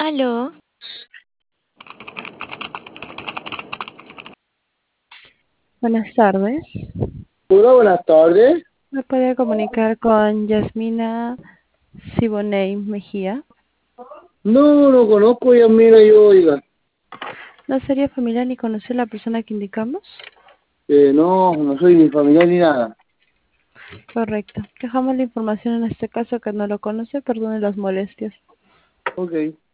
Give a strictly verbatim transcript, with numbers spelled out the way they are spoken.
Aló, Buenas tardes. Hola, buenas tardes. ¿Me podría comunicar con Yasmina Siboney Mejía? No, no conozco ya, mira, yo, oiga. ¿No sería familiar ni conocer la persona que indicamos? Eh, no, no soy ni familiar ni nada. Correcto. Dejamos la información en este caso que no lo conoce, perdone las molestias. Ok.